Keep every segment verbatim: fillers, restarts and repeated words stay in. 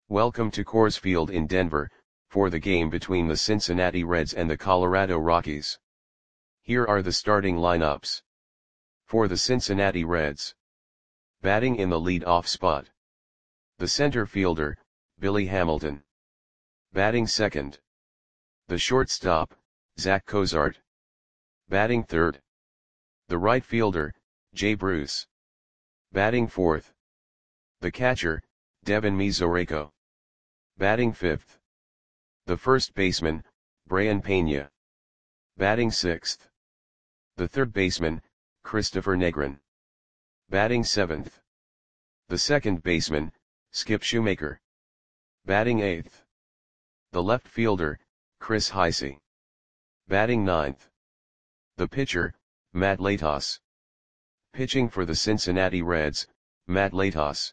Welcome to Coors Field in Denver, for the game between the Cincinnati Reds and the Colorado Rockies. Here are the starting lineups. For the Cincinnati Reds. Batting in the lead-off spot. The center fielder, Billy Hamilton. Batting second. The shortstop, Zach Cozart. Batting third. The right fielder, Jay Bruce. Batting fourth. The catcher, Devin Mesoraco. Batting fifth. The first baseman, Brayan Pena. Batting sixth. The third baseman, Christopher Negron. Batting seventh. The second baseman, Skip Shoemaker. Batting eighth. The left fielder, Chris Heisey. Batting ninth. The pitcher, Matt Latos. Pitching for the Cincinnati Reds, Matt Latos.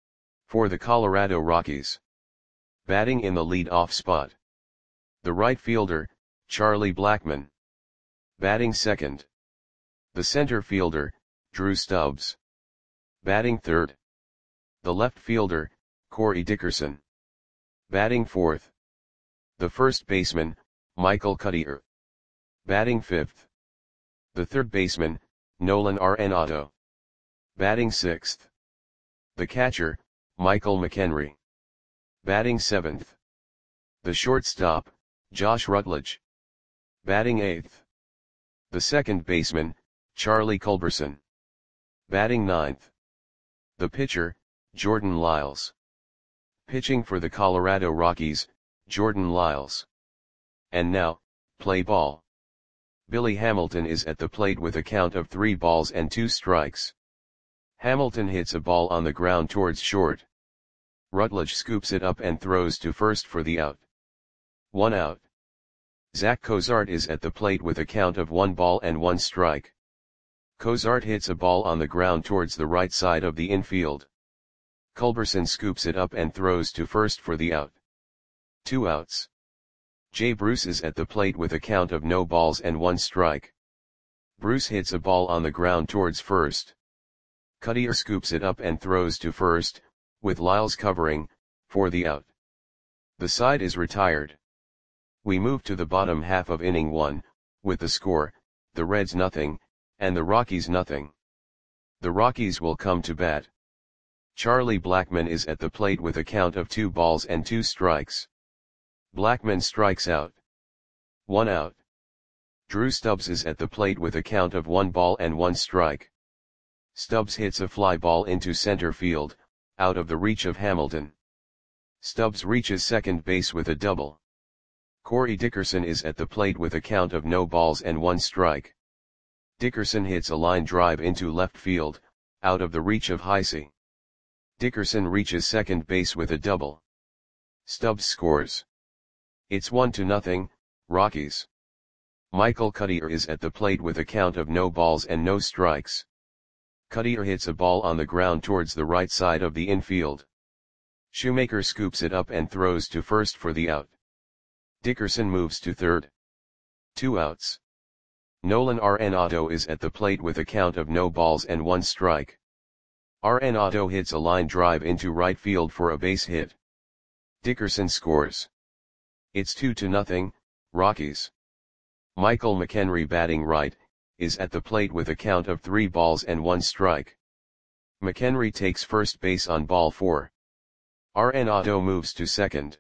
For the Colorado Rockies. Batting in the lead-off spot. The right fielder, Charlie Blackmon. Batting second. The center fielder, Drew Stubbs. Batting third. The left fielder, Corey Dickerson. Batting fourth. The first baseman, Michael Cuddyer. Batting fifth. The third baseman, Nolan Arenado. Batting sixth. The catcher, Michael McHenry. Batting seventh. The shortstop, Josh Rutledge. Batting eighth. The second baseman, Charlie Culberson. Batting ninth. The pitcher, Jordan Lyles. Pitching for the Colorado Rockies, Jordan Lyles. And now, play ball. Billy Hamilton is at the plate with a count of three balls and two strikes. Hamilton hits a ball on the ground towards short. Rutledge scoops it up and throws to first for the out. One out. Zach Cozart is at the plate with a count of one ball and one strike. Cozart hits a ball on the ground towards the right side of the infield. Culberson scoops it up and throws to first for the out. Two outs. Jay Bruce is at the plate with a count of no balls and one strike. Bruce hits a ball on the ground towards first. Cuddyer scoops it up and throws to first, with Lyles covering, for the out. The side is retired. We move to the bottom half of inning one, with the score, the Reds nothing, and the Rockies nothing. The Rockies will come to bat. Charlie Blackmon is at the plate with a count of two balls and two strikes. Blackmon strikes out. One out. Drew Stubbs is at the plate with a count of one ball and one strike. Stubbs hits a fly ball into center field, out of the reach of Hamilton. Stubbs reaches second base with a double. Corey Dickerson is at the plate with a count of no balls and one strike. Dickerson hits a line drive into left field, out of the reach of Heisey. Dickerson reaches second base with a double. Stubbs scores. It's one to nothing, Rockies. Michael Cuddyer is at the plate with a count of no balls and no strikes. Cuddyer hits a ball on the ground towards the right side of the infield. Shoemaker scoops it up and throws to first for the out. Dickerson moves to third. Two outs. Nolan Arenado is at the plate with a count of no balls and one strike. Arenado hits a line drive into right field for a base hit. Dickerson scores. It's two to nothing, Rockies. Michael McHenry, batting right, is at the plate with a count of three balls and one strike. McHenry takes first base on ball four. Arenado moves to second.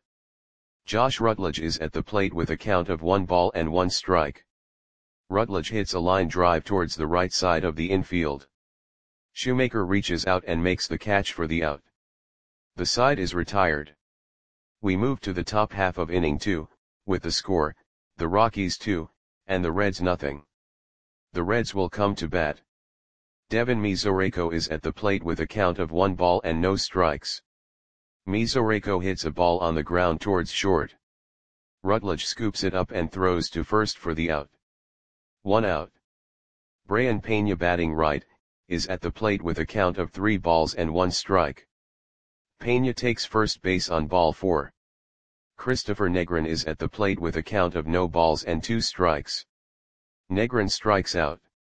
Josh Rutledge is at the plate with a count of one ball and one strike. Rutledge hits a line drive towards the right side of the infield. Shoemaker reaches out and makes the catch for the out. The side is retired. We move to the top half of inning two, with the score, the Rockies two, and the Reds nothing. The Reds will come to bat. Devin Mesoraco is at the plate with a count of one ball and no strikes. Mesoraco hits a ball on the ground towards short. Rutledge scoops it up and throws to first for the out. One out. Brayan Pena, batting right, is at the plate with a count of three balls and one strike. Pena takes first base on ball four. Christopher Negron is at the plate with a count of no balls and two strikes. Negron strikes out.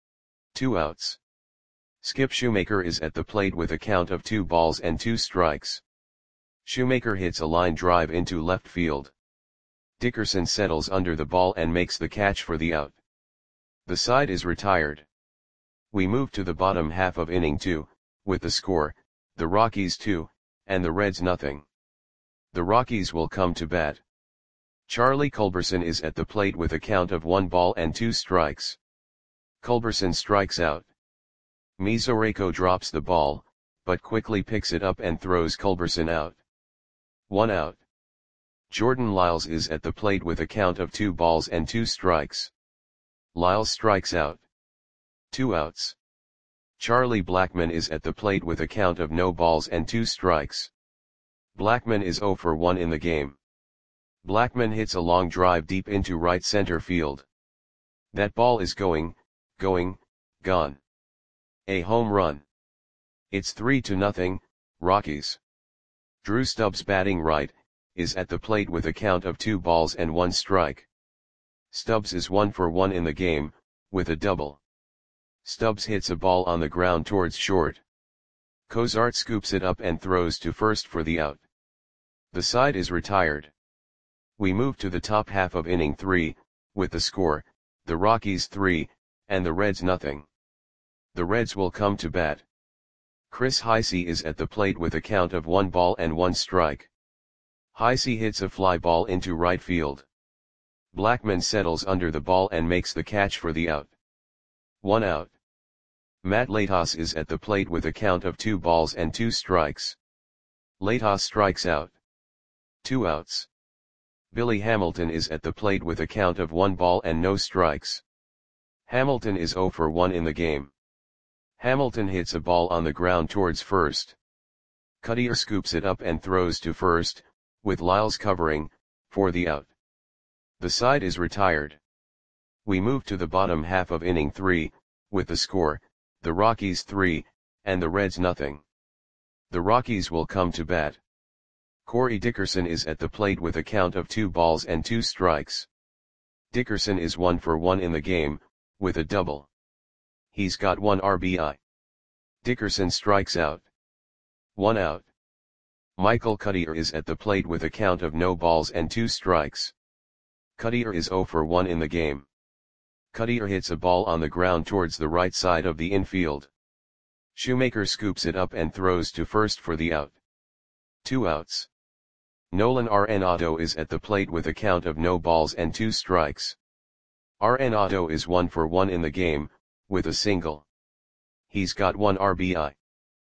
Two outs. Skip Shoemaker is at the plate with a count of two balls and two strikes. Shoemaker hits a line drive into left field. Dickerson settles under the ball and makes the catch for the out. The side is retired. We move to the bottom half of inning two, with the score, the Rockies two, and the Reds nothing. The Rockies will come to bat. Charlie Culberson is at the plate with a count of one ball and two strikes. Culberson strikes out. Mesoraco drops the ball, but quickly picks it up and throws Culberson out. One out. Jordan Lyles is at the plate with a count of two balls and two strikes. Lyles strikes out. Two outs. Charlie Blackmon is at the plate with a count of no balls and two strikes. Blackmon is oh for one in the game. Blackmon hits a long drive deep into right center field. That ball is going, going, gone. A home run. It's three to nothing, Rockies. Drew Stubbs, batting right, is at the plate with a count of two balls and one strike. Stubbs is one for one in the game, with a double. Stubbs hits a ball on the ground towards short. Cozart scoops it up and throws to first for the out. The side is retired. We move to the top half of inning three, with the score, the Rockies three, and the Reds nothing. The Reds will come to bat. Chris Heisey is at the plate with a count of one ball and one strike. Heisey hits a fly ball into right field. Blackmon settles under the ball and makes the catch for the out. One out. Matt Latos is at the plate with a count of two balls and two strikes. Latos strikes out. Two outs. Billy Hamilton is at the plate with a count of one ball and no strikes. Hamilton is oh for one in the game. Hamilton hits a ball on the ground towards first. Cuddyer scoops it up and throws to first, with Lyles covering, for the out. The side is retired. We move to the bottom half of inning three, with the score, the Rockies three, and the Reds nothing. The Rockies will come to bat. Corey Dickerson is at the plate with a count of two balls and two strikes. Dickerson is one for one in the game, with a double. He's got one R B I. Dickerson strikes out. One out. Michael Cuddyer is at the plate with a count of no balls and two strikes. Cuddyer is oh for one in the game. Cuddyer hits a ball on the ground towards the right side of the infield. Shoemaker scoops it up and throws to first for the out. Two outs. Nolan Arenado is at the plate with a count of no balls and two strikes. Arenado is one for one in the game, with a single. He's got one R B I.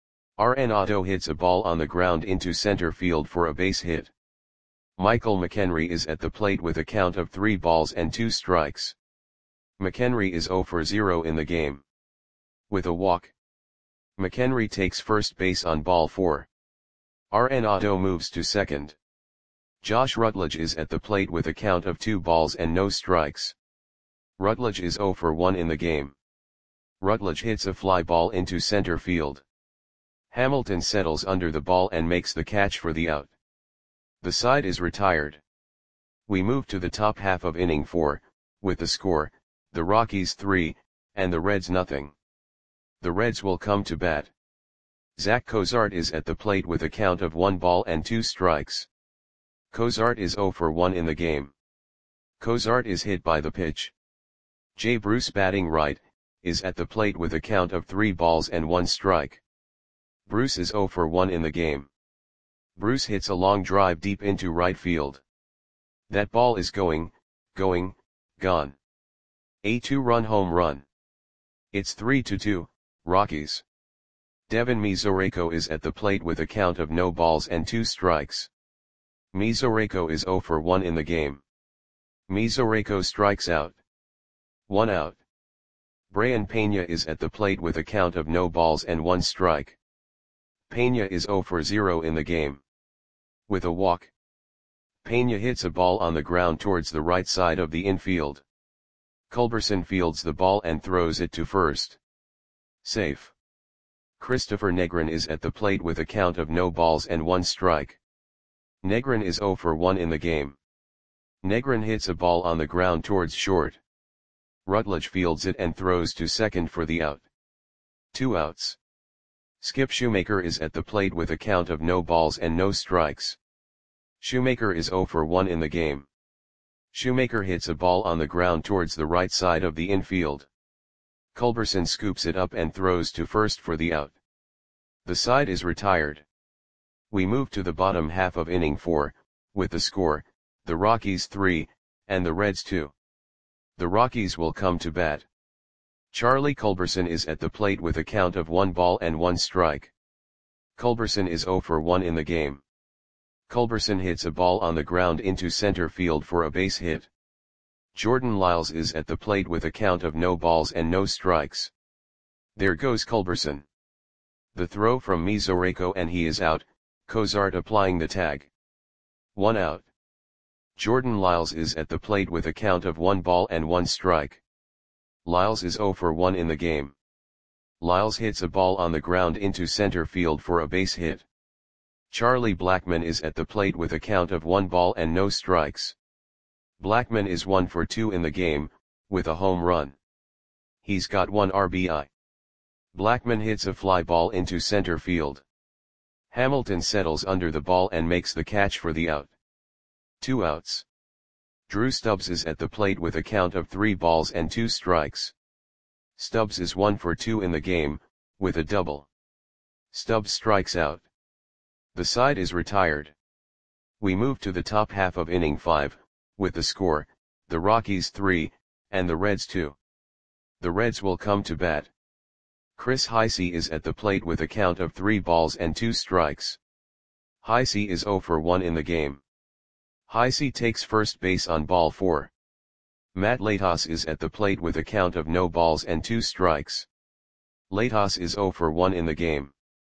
Arenado hits a ball on the ground into center field for a base hit. Michael McHenry is at the plate with a count of three balls and two strikes. McHenry is oh for zero in the game. With a walk. McHenry takes first base on ball four. Arenado moves to second. Josh Rutledge is at the plate with a count of two balls and no strikes. Rutledge is oh for one in the game. Rutledge hits a fly ball into center field. Hamilton settles under the ball and makes the catch for the out. The side is retired. We move to the top half of inning four, with the score, the Rockies three, and the Reds nothing. The Reds will come to bat. Zach Cozart is at the plate with a count of one ball and two strikes. Cozart is oh for one in the game. Cozart is hit by the pitch. Jay Bruce, batting right, is at the plate with a count of three balls and one strike. Bruce is oh for one in the game. Bruce hits a long drive deep into right field. That ball is going, going, gone. A two-run home run. It's three to two, Rockies. Devin Mesoraco is at the plate with a count of no balls and two strikes. Mesoraco is oh for one in the game. Mesoraco strikes out. One out. Brayan Pena is at the plate with a count of no balls and one strike. Pena is oh for zero in the game. With a walk. Pena hits a ball on the ground towards the right side of the infield. Culberson fields the ball and throws it to first. Safe. Christopher Negrin is at the plate with a count of no balls and one strike. Negrin is oh for one in the game. Negrin hits a ball on the ground towards short. Rutledge fields it and throws to second for the out. Two outs. Skip Shoemaker is at the plate with a count of no balls and no strikes. Shoemaker is zero for one in the game. Shoemaker hits a ball on the ground towards the right side of the infield. Culberson scoops it up and throws to first for the out. The side is retired. We move to the bottom half of inning four, with the score, the Rockies three, and the Reds two. The Rockies will come to bat. Charlie Culberson is at the plate with a count of one ball and one strike. Culberson is zero for one in the game. Culberson hits a ball on the ground into center field for a base hit. Jordan Lyles is at the plate with a count of no balls and no strikes. There goes Culberson. The throw from Mesoraco and he is out, Cozart applying the tag. One out. Jordan Lyles is at the plate with a count of one ball and one strike. Lyles is zero for one in the game. Lyles hits a ball on the ground into center field for a base hit. Charlie Blackmon is at the plate with a count of one ball and no strikes. Blackmon is one for two in the game, with a home run. He's got one R B I. Blackmon hits a fly ball into center field. Hamilton settles under the ball and makes the catch for the out. Two outs. Drew Stubbs is at the plate with a count of three balls and two strikes. Stubbs is one for two in the game, with a double. Stubbs strikes out. The side is retired. We move to the top half of inning five, with the score, the Rockies three, and the Reds two. The Reds will come to bat. Chris Heisey is at the plate with a count of three balls and two strikes. Heisey is zero for one in the game. Heisey takes first base on ball four. Matt Latos is at the plate with a count of no balls and two strikes. Latos is zero for one in the game.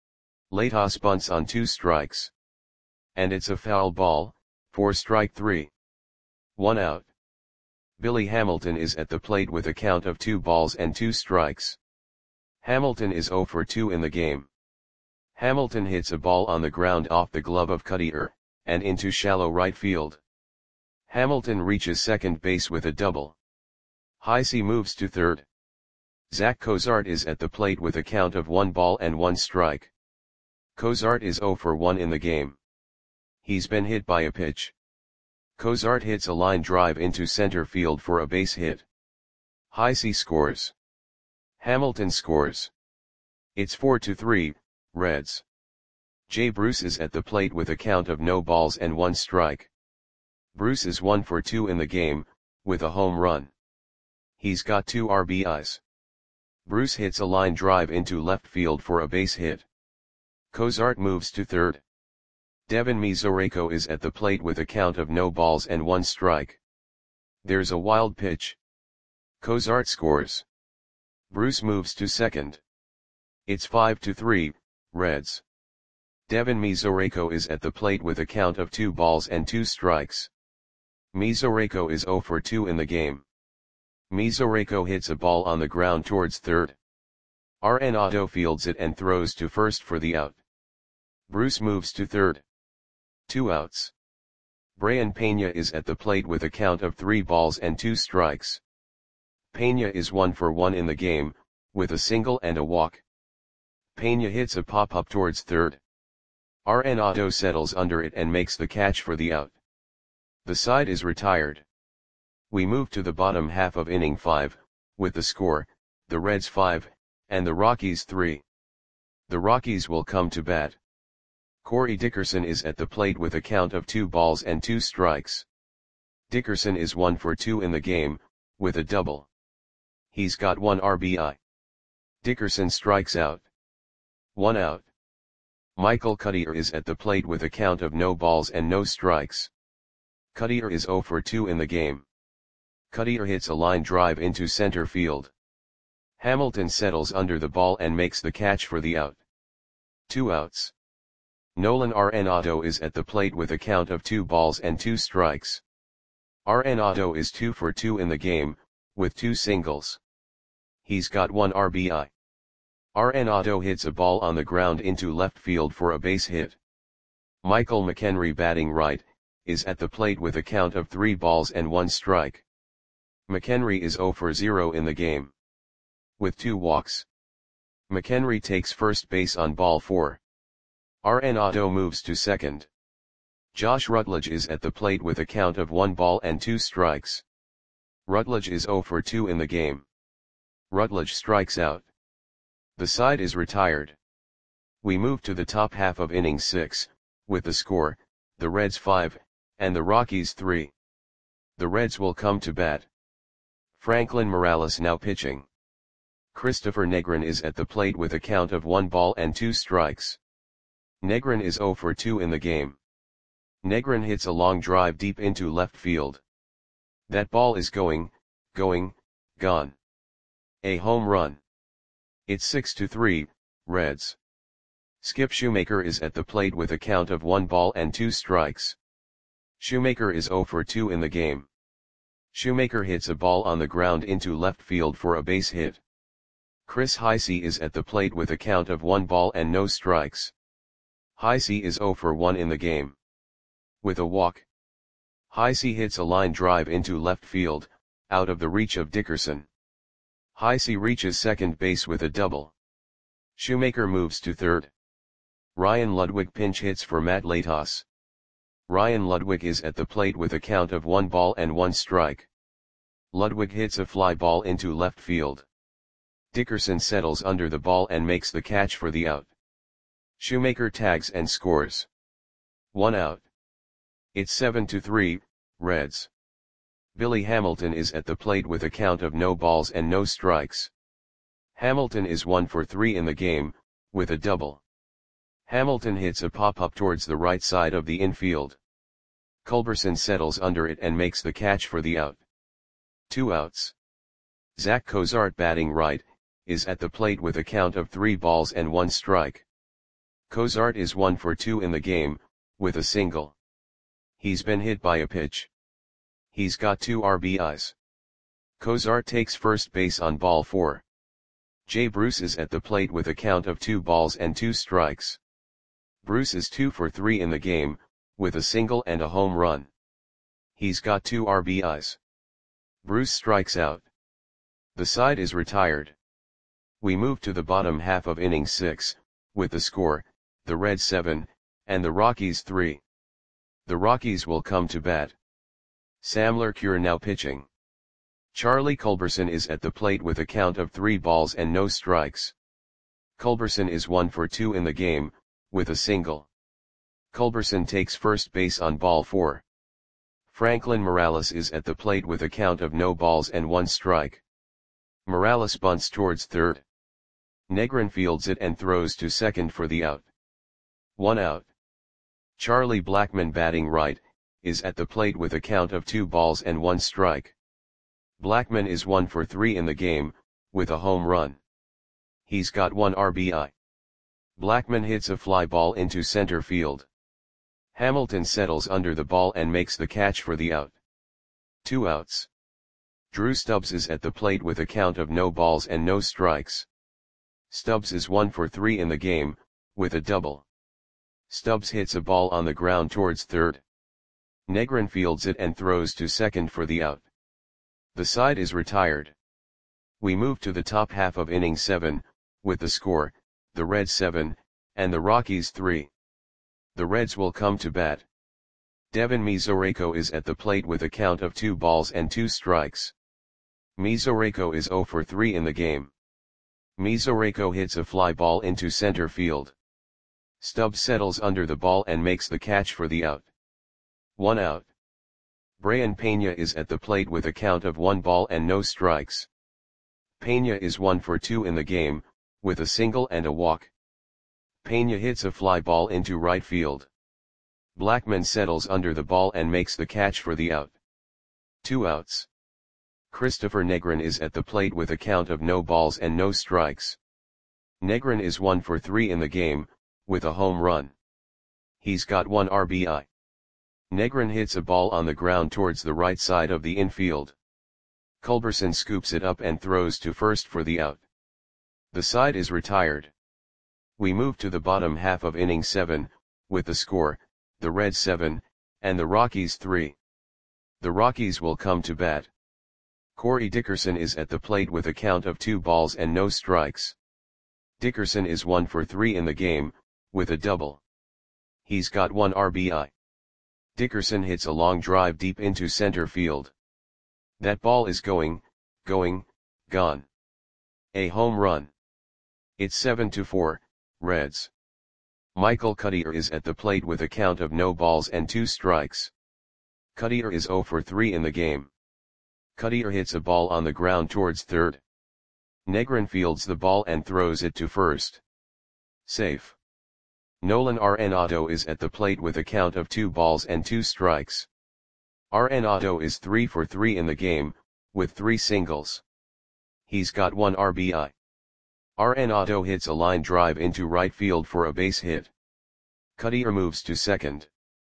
Latos bunts on two strikes. And it's a foul ball, for strike three. One out. Billy Hamilton is at the plate with a count of two balls and two strikes. Hamilton is zero for two in the game. Hamilton hits a ball on the ground off the glove of Cutter, and into shallow right field. Hamilton reaches second base with a double. Heisey moves to third. Zach Cozart is at the plate with a count of one ball and one strike. Cozart is zero for one in the game. He's been hit by a pitch. Cozart hits a line drive into center field for a base hit. Heisey scores. Hamilton scores. It's four to three, Reds. Jay Bruce is at the plate with a count of no balls and one strike. Bruce is one for two in the game, with a home run. He's got two R B Is. Bruce hits a line drive into left field for a base hit. Cozart moves to third. Devin Mesoraco is at the plate with a count of no balls and one strike. There's a wild pitch. Cozart scores. Bruce moves to second. It's five to three, Reds. Devin Mesoraco is at the plate with a count of two balls and two strikes. Mesoraco is zero for two in the game. Mesoraco hits a ball on the ground towards third. Arenado fields it and throws to first for the out. Bruce moves to third. Two outs. Brian Pena is at the plate with a count of three balls and two strikes. Pena is one for one in the game, with a single and a walk. Pena hits a pop-up towards third. Arenado settles under it and makes the catch for the out. The side is retired. We move to the bottom half of inning five, with the score, the Reds five, and the Rockies three. The Rockies will come to bat. Corey Dickerson is at the plate with a count of two balls and two strikes. Dickerson is one for two in the game, with a double. He's got one R B I. Dickerson strikes out. One out. Michael Cutter is at the plate with a count of no balls and no strikes. Cutter is zero for two in the game. Cutter hits a line drive into center field. Hamilton settles under the ball and makes the catch for the out. Two outs. Nolan Arenado is at the plate with a count of two balls and two strikes. Arenado is two for two in the game, with two singles. He's got one R B I. Arenado hits a ball on the ground into left field for a base hit. Michael McHenry, batting right, is at the plate with a count of three balls and one strike. McHenry is zero for zero in the game, with two walks. McHenry takes first base on ball four. Arenado moves to second. Josh Rutledge is at the plate with a count of one ball and two strikes. Rutledge is zero for two in the game. Rutledge strikes out. The side is retired. We move to the top half of inning six, with the score, the Reds five, and the Rockies three. The Reds will come to bat. Franklin Morales now pitching. Christopher Negrin is at the plate with a count of one ball and two strikes. Negrin is zero for two in the game. Negrin hits a long drive deep into left field. That ball is going, going, gone. A home run. It's six to three, Reds. Skip Shoemaker is at the plate with a count of one ball and two strikes. Shoemaker is zero for two in the game. Shoemaker hits a ball on the ground into left field for a base hit. Chris Heisey is at the plate with a count of one ball and no strikes. Heisey is zero for one in the game. With a walk. Heisey hits a line drive into left field, out of the reach of Dickerson. Heisey reaches second base with a double. Shoemaker moves to third. Ryan Ludwig pinch hits for Matt Latos. Ryan Ludwig is at the plate with a count of one ball and one strike. Ludwig hits a fly ball into left field. Dickerson settles under the ball and makes the catch for the out. Shoemaker tags and scores. One out. It's seven to three, Reds. Billy Hamilton is at the plate with a count of no balls and no strikes. Hamilton is one for three in the game, with a double. Hamilton hits a pop-up towards the right side of the infield. Culberson settles under it and makes the catch for the out. Two outs. Zach Cozart batting right, is at the plate with a count of three balls and one strike. Cozart is one for two in the game, with a single. He's been hit by a pitch. He's got two R B Is. Cozart takes first base on ball four. Jay Bruce is at the plate with a count of two balls and two strikes. Bruce is two for three in the game, with a single and a home run. He's got two R B Is. Bruce strikes out. The side is retired. We move to the bottom half of inning six, with the score, the Reds seven, and the Rockies three. The Rockies will come to bat. Sam Lercure now pitching. Charlie Culberson is at the plate with a count of three balls and no strikes. Culberson is one for two in the game, with a single. Culberson takes first base on ball four. Franklin Morales is at the plate with a count of no balls and one strike. Morales bunts towards third. Negrin fields it and throws to second for the out. One out. Charlie Blackmon batting right, is at the plate with a count of two balls and one strike. Blackmon is one for three in the game, with a home run. He's got one R B I. Blackmon hits a fly ball into center field. Hamilton settles under the ball and makes the catch for the out. Two outs. Drew Stubbs is at the plate with a count of no balls and no strikes. Stubbs is one for three in the game, with a double. Stubbs hits a ball on the ground towards third. Negrin fields it and throws to second for the out. The side is retired. We move to the top half of inning seven, with the score, the Reds seven, and the Rockies three. The Reds will come to bat. Devin Mesoraco is at the plate with a count of two balls and two strikes. Mesoraco is zero for three in the game. Mesoraco hits a fly ball into center field. Stubbs settles under the ball and makes the catch for the out. One out. Brayan Pena is at the plate with a count of one ball and no strikes. Pena is one for two in the game, with a single and a walk. Pena hits a fly ball into right field. Blackmon settles under the ball and makes the catch for the out. Two outs. Christopher Negrin is at the plate with a count of no balls and no strikes. Negrin is one for three in the game, with a home run. He's got one R B I. Negrin hits a ball on the ground towards the right side of the infield. Culberson scoops it up and throws to first for the out. The side is retired. We move to the bottom half of inning seven, with the score, the Reds seven, and the Rockies three. The Rockies will come to bat. Corey Dickerson is at the plate with a count of two balls and no strikes. Dickerson is one for three in the game, with a double. He's got one R B I. Dickerson hits a long drive deep into center field. That ball is going, going, gone. A home run. It's seven to four, Reds. Michael Cuddyer is at the plate with a count of no balls and two strikes. Cuddyer is zero for three in the game. Cuddyer hits a ball on the ground towards third. Negrin fields the ball and throws it to first. Safe. Nolan Arenado is at the plate with a count of two balls and two strikes. Arenado is three for three in the game, with three singles. He's got one R B I. Arenado hits a line drive into right field for a base hit. Cuddyer moves to second.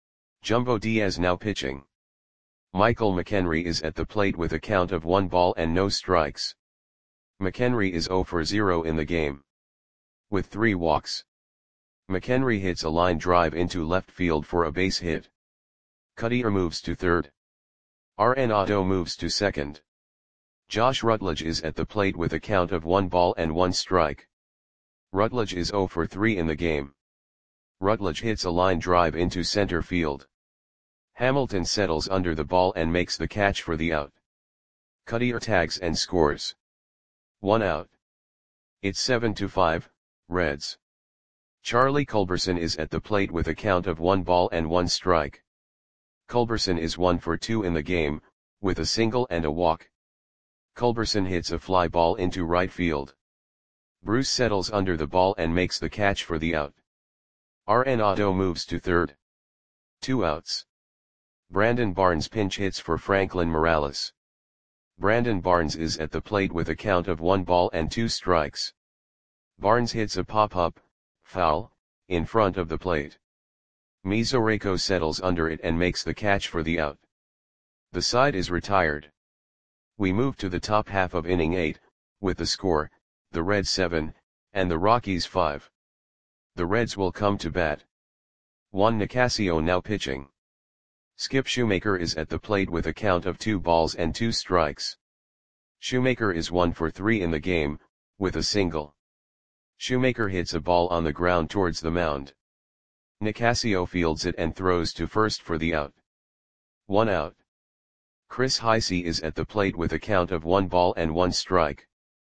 Jumbo Diaz now pitching. Michael McHenry is at the plate with a count of one ball and no strikes. McHenry is zero for zero in the game, with three walks. McHenry hits a line drive into left field for a base hit. Cuddyer moves to third. Arenado moves to second. Josh Rutledge is at the plate with a count of one ball and one strike. Rutledge is zero for three in the game. Rutledge hits a line drive into center field. Hamilton settles under the ball and makes the catch for the out. Cuddyer tags and scores. One out. It's seven to five, Reds. Charlie Culberson is at the plate with a count of one ball and one strike. Culberson is one for two in the game, with a single and a walk. Culberson hits a fly ball into right field. Bruce settles under the ball and makes the catch for the out. Arenado moves to third. Two outs. Brandon Barnes pinch hits for Franklin Morales. Brandon Barnes is at the plate with a count of one ball and two strikes. Barnes hits a pop-up, foul, in front of the plate. Mesoraco settles under it and makes the catch for the out. The side is retired. We move to the top half of inning eight, with the score, the Reds seven, and the Rockies five. The Reds will come to bat. Juan Nicasio now pitching. Skip Shoemaker is at the plate with a count of two balls and two strikes. Shoemaker is one for three in the game, with a single. Shoemaker hits a ball on the ground towards the mound. Nicasio fields it and throws to first for the out. One out. Chris Heisey is at the plate with a count of one ball and one strike.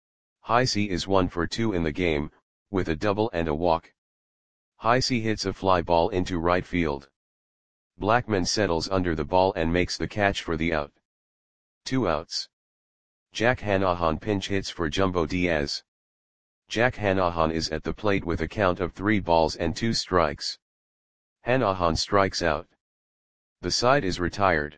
Heisey is one for two in the game, with a double and a walk. Heisey hits a fly ball into right field. Blackman settles under the ball and makes the catch for the out. Two outs. Jack Hanahan pinch hits for Jumbo Diaz. Jack Hanahan is at the plate with a count of three balls and two strikes. Hanahan strikes out. The side is retired.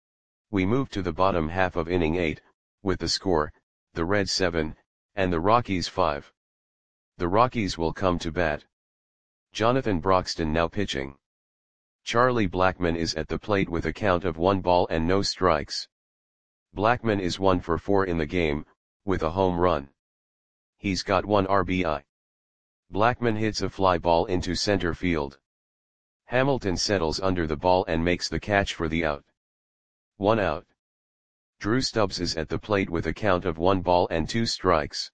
We move to the bottom half of inning eight, with the score, the Reds seven, and the Rockies five. The Rockies will come to bat. Jonathan Broxton now pitching. Charlie Blackmon is at the plate with a count of one ball and no strikes. Blackmon is one for four in the game, with a home run. He's got one R B I. Blackmon hits a fly ball into center field. Hamilton settles under the ball and makes the catch for the out. One out. Drew Stubbs is at the plate with a count of one ball and two strikes.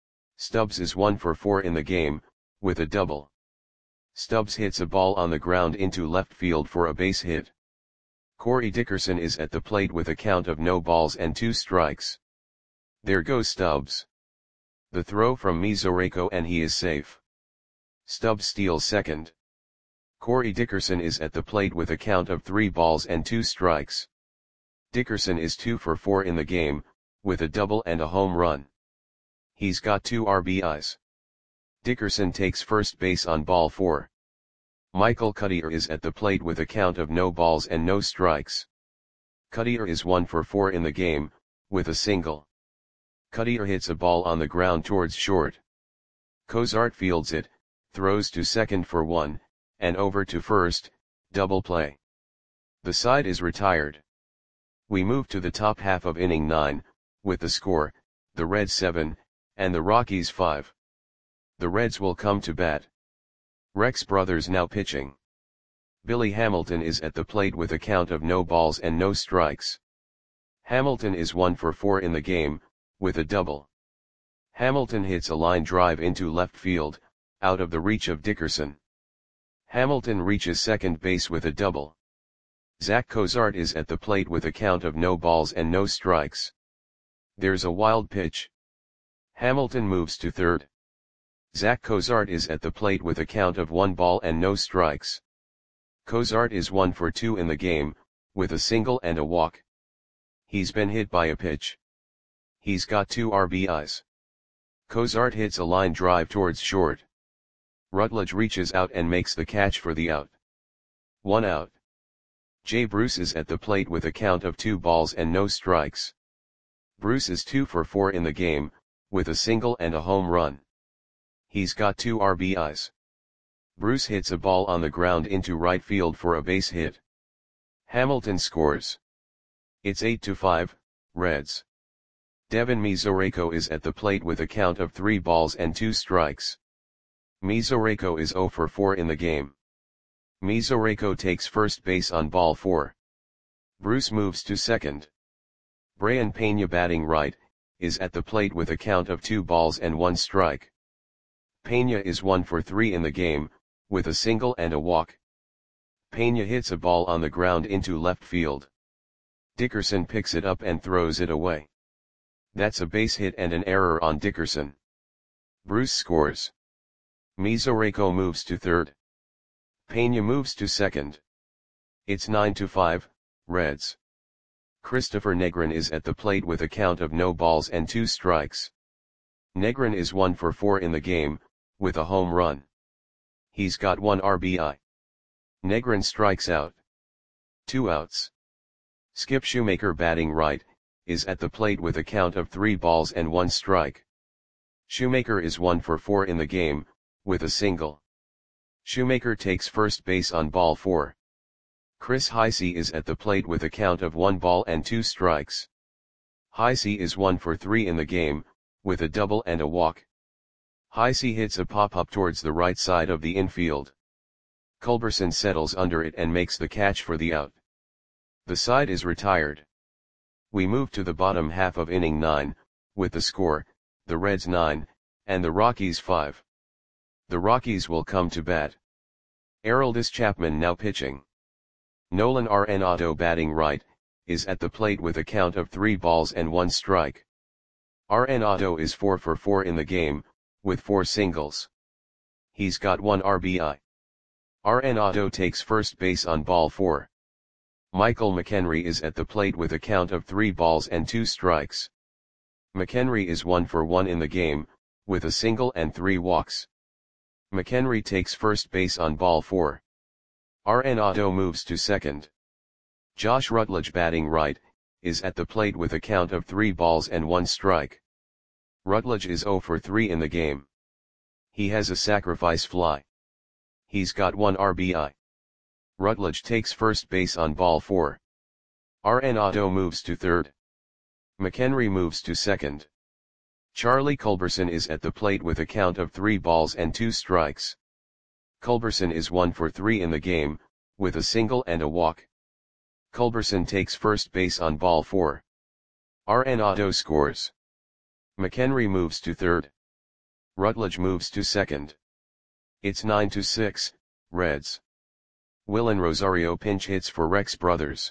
Stubbs is one for four in the game, with a double. Stubbs hits a ball on the ground into left field for a base hit. Corey Dickerson is at the plate with a count of no balls and two strikes. There goes Stubbs. The throw from Mesoraco and he is safe. Stubbs steals second. Corey Dickerson is at the plate with a count of three balls and two strikes. Dickerson is two for four in the game, with a double and a home run. He's got two R B Is. Dickerson takes first base on ball four. Michael Cuddyer is at the plate with a count of no balls and no strikes. Cuddyer is one for four in the game, with a single. Cuddyer hits a ball on the ground towards short. Cozart fields it, throws to second for one, and over to first, double play. The side is retired. We move to the top half of inning nine, with the score, the Reds seven, and the Rockies five. The Reds will come to bat. Rex Brothers now pitching. Billy Hamilton is at the plate with a count of no balls and no strikes. Hamilton is one for four in the game, with a double. Hamilton hits a line drive into left field, out of the reach of Dickerson. Hamilton reaches second base with a double. Zach Cozart is at the plate with a count of no balls and no strikes. There's a wild pitch. Hamilton moves to third. Zach Cozart is at the plate with a count of one ball and no strikes. Cozart is one for two in the game, with a single and a walk. He's been hit by a pitch. He's got two R B Is. Cozart hits a line drive towards short. Rutledge reaches out and makes the catch for the out. One out. Jay Bruce is at the plate with a count of two balls and no strikes. Bruce is two for four in the game, with a single and a home run. He's got two R B Is. Bruce hits a ball on the ground into right field for a base hit. Hamilton scores. It's eight to five, Reds. Devin Mesoraco is at the plate with a count of three balls and two strikes. Mesoraco is zero for four in the game. Mesoraco takes first base on ball four. Bruce moves to second. Brayan Pena, batting right, is at the plate with a count of two balls and one strike. Pena is one for three in the game, with a single and a walk. Pena hits a ball on the ground into left field. Dickerson picks it up and throws it away. That's a base hit and an error on Dickerson. Bruce scores. Mesoraco moves to third. Pena moves to second. It's nine to five, Reds. Christopher Negrin is at the plate with a count of no balls and two strikes. Negrin is one for four in the game, with a home run. He's got one R B I. Negrin strikes out. Two outs. Skip Shoemaker, batting right, is at the plate with a count of three balls and one strike. Shoemaker is one for four in the game, with a single. Shoemaker takes first base on ball four. Chris Heisey is at the plate with a count of one ball and two strikes. Heisey is one for three in the game, with a double and a walk. Heisey hits a pop-up towards the right side of the infield. Culberson settles under it and makes the catch for the out. The side is retired. We move to the bottom half of inning nine, with the score, the Reds nine, and the Rockies five. The Rockies will come to bat. Aroldis Chapman now pitching. Nolan Arenado, batting right, is at the plate with a count of three balls and one strike. Arenado is four for four in the game, with four singles. He's got one R B I. Arenado takes first base on ball four. Michael McHenry is at the plate with a count of three balls and two strikes. McHenry is one for one in the game, with a single and three walks. McHenry takes first base on ball four. Arenado moves to second. Josh Rutledge, batting right, is at the plate with a count of three balls and one strike. Rutledge is zero for three in the game. He has a sacrifice fly. He's got one R B I. Rutledge takes first base on ball four. Arenado moves to third. McHenry moves to second. Charlie Culberson is at the plate with a count of three balls and two strikes. Culberson is one for three in the game, with a single and a walk. Culberson takes first base on ball four. Arenado scores. McHenry moves to third. Rutledge moves to second. It's nine to six, Reds. Willen Rosario pinch hits for Rex Brothers.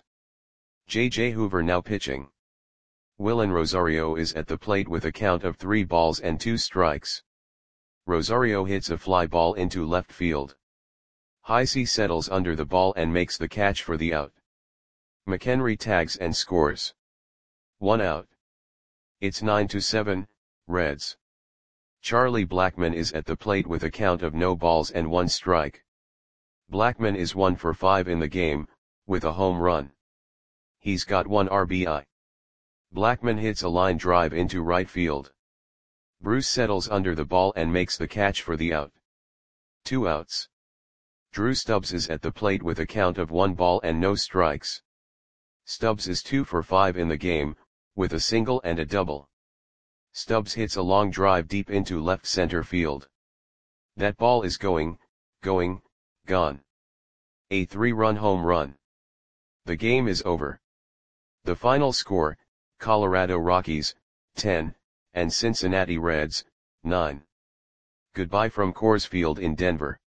J J Hoover now pitching. Willen Rosario is at the plate with a count of three balls and two strikes. Rosario hits a fly ball into left field. Heisey settles under the ball and makes the catch for the out. McHenry tags and scores. One out. It's nine to seven, Reds. Charlie Blackmon is at the plate with a count of no balls and one strike. Blackmon is one for five in the game, with a home run. He's got one R B I. Blackmon hits a line drive into right field. Bruce settles under the ball and makes the catch for the out. Two outs. Drew Stubbs is at the plate with a count of one ball and no strikes. Stubbs is two for five in the game, with a single and a double. Stubbs hits a long drive deep into left center field. That ball is going, going, gone. A three-run home run. The game is over. The final score, Colorado Rockies, ten, and Cincinnati Reds, nine. Goodbye from Coors Field in Denver.